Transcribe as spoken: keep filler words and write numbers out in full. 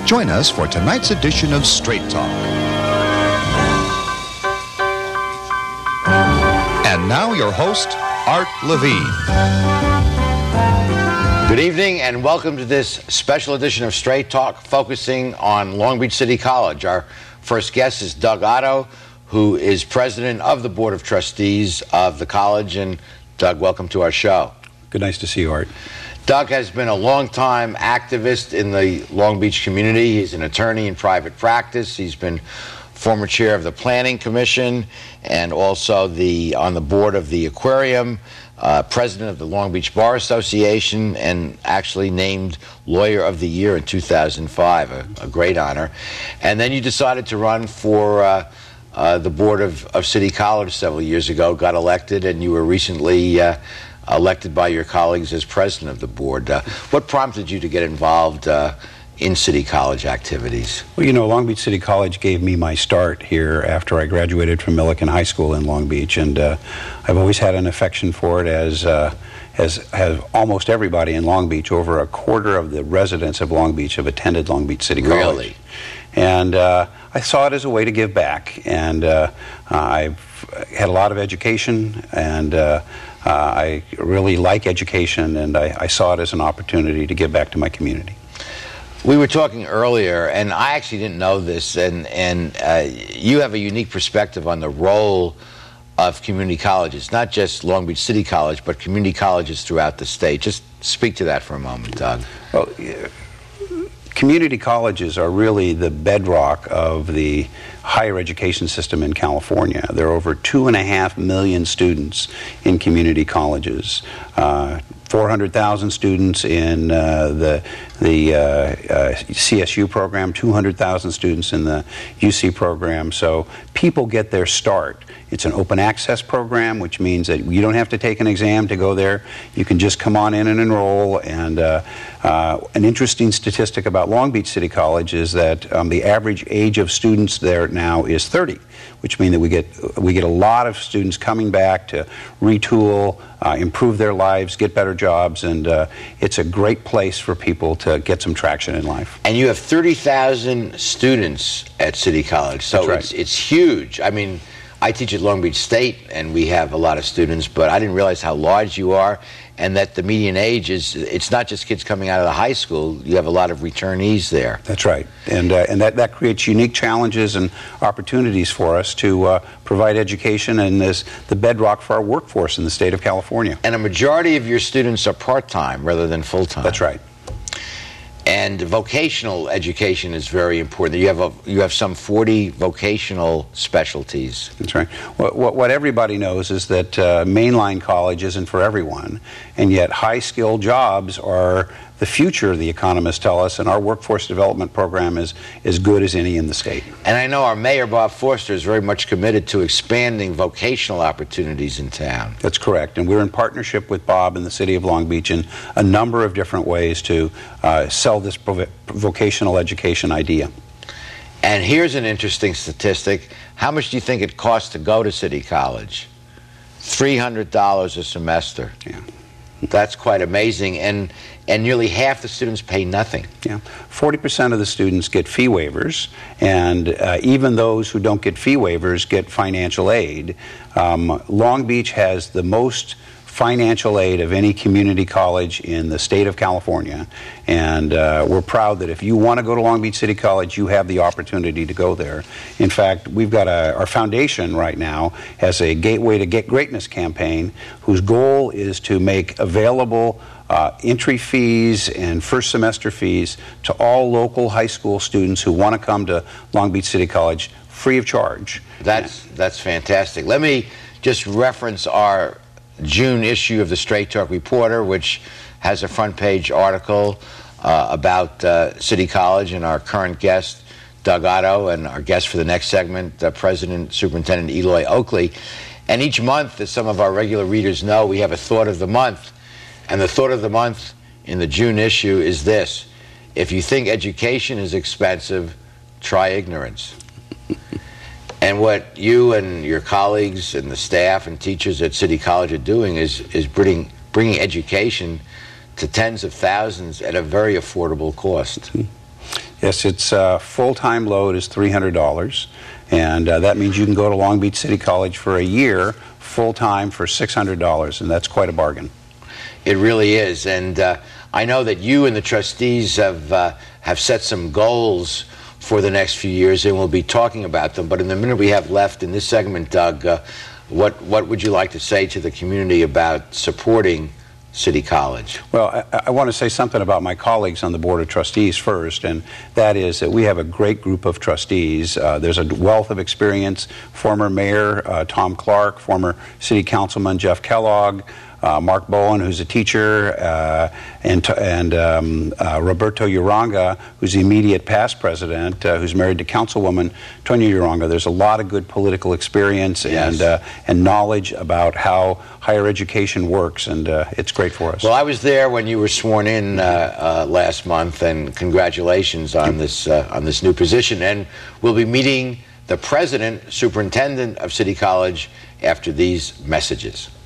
Join us for tonight's edition of Straight Talk. And now your host, Art Levine. Good evening and welcome to this special edition of Straight Talk focusing on Long Beach City College. Our first guest is Doug Otto, who is president of the Board of Trustees of the college. And Doug, welcome to our show. Good, nice to see you, Art. Doug has been a long-time activist in the Long Beach community. He's an attorney in private practice. He's been former chair of the Planning Commission and also the on the board of the Aquarium, uh, president of the Long Beach Bar Association, and actually named Lawyer of the Year in two thousand five, a, a great honor. And then you decided to run for uh, uh, the board of, of City College several years ago, got elected, and you were recently uh, elected by your colleagues as president of the board. Uh, what prompted you to get involved uh, in City College activities? Well, you know, Long Beach City College gave me my start here after I graduated from Millikan High School in Long Beach, and uh, I've always had an affection for it, as uh, as has almost everybody in Long Beach. Over a quarter of the residents of Long Beach have attended Long Beach City College. Really? And uh, I saw it as a way to give back, and uh, I've had a lot of education, and uh, uh, I really like education, and I, I saw it as an opportunity to give back to my community. We were talking earlier, and I actually didn't know this, and, and uh, you have a unique perspective on the role of community colleges, not just Long Beach City College, but community colleges throughout the state. Just speak to that for a moment, Doug. Well, yeah. Community colleges are really the bedrock of the higher education system in California. There are over two and a half million students in community colleges. Uh, four hundred thousand students in uh, the the uh, uh, C S U program, two hundred thousand students in the U C program. So people get their start. It's an open access program, which means that you don't have to take an exam to go there. You can just come on in and enroll. And uh, uh, an interesting statistic about Long Beach City College is that um, the average age of students there now is thirty, which means that we get we get a lot of students coming back to retool, uh, improve their lives, get better jobs, and uh, it's a great place for people to get some traction in life. And you have thirty thousand students at City College, so That's right. it's, it's huge. I mean, I teach at Long Beach State, and we have a lot of students, but I didn't realize how large you are, and that the median age is, it's not just kids coming out of the high school, you have a lot of returnees there. That's right, and uh, and that, that creates unique challenges and opportunities for us to uh, provide education, and is the bedrock for our workforce in the state of California. And a majority of your students are part-time rather than full-time. That's right. And vocational education is very important. You have a, you have some forty vocational specialties. That's right. What, what, what everybody knows is that uh, mainline college isn't for everyone, and yet high-skilled jobs are the future, the economists tell us, and our workforce development program is as good as any in the state. And I know our mayor, Bob Foster, is very much committed to expanding vocational opportunities in town. That's correct, and we're in partnership with Bob and the city of Long Beach in a number of different ways to uh, sell this vocational education idea. And here's an interesting statistic. How much do you think it costs to go to City College? three hundred dollars a semester. Yeah. That's quite amazing, and and nearly half the students pay nothing. Yeah, forty percent of the students get fee waivers, and uh, even those who don't get fee waivers get financial aid. Um, Long Beach has the most financial aid of any community college in the state of California, and uh, we're proud that if you want to go to Long Beach City College, you have the opportunity to go there. In fact, we've got a, our foundation right now has a Gateway to Get Greatness campaign whose goal is to make available uh, entry fees and first semester fees to all local high school students who want to come to Long Beach City College free of charge. That's, that's fantastic. Let me just reference our June issue of the Straight Talk Reporter, which has a front page article uh, about uh, City College and our current guest, Doug Otto, and our guest for the next segment, uh, President Superintendent Eloy Oakley. And each month, as some of our regular readers know, we have a Thought of the Month. And the Thought of the Month in the June issue is this: if you think education is expensive, try ignorance. And what you and your colleagues and the staff and teachers at City College are doing is, is bringing, bringing education to tens of thousands at a very affordable cost. Yes, its uh, full-time load is three hundred dollars, and uh, that means you can go to Long Beach City College for a year full-time for six hundred dollars, and that's quite a bargain. It really is, and uh, I know that you and the trustees have uh, have set some goals for the next few years, and we'll be talking about them. But in the minute we have left in this segment, Doug, uh, what what would you like to say to the community about supporting City College? Well, I, I want to say something about my colleagues on the Board of Trustees first, and that is that we have a great group of trustees. Uh, there's a wealth of experience. Former Mayor uh, Tom Clark, former City Councilman Jeff Kellogg, uh, Mark Bowen, who's a teacher, uh, and, and um, uh, Roberto Uranga, who's the immediate past president, uh, who's married to Councilwoman Tonya Uranga. There's a lot of good political experience Yes. and, uh, and knowledge about how higher education works, and uh, it's great for us. Well, I was there when you were sworn in uh, uh, last month, and congratulations on this uh, on this new position. And we'll be meeting the president, superintendent of City College after these messages.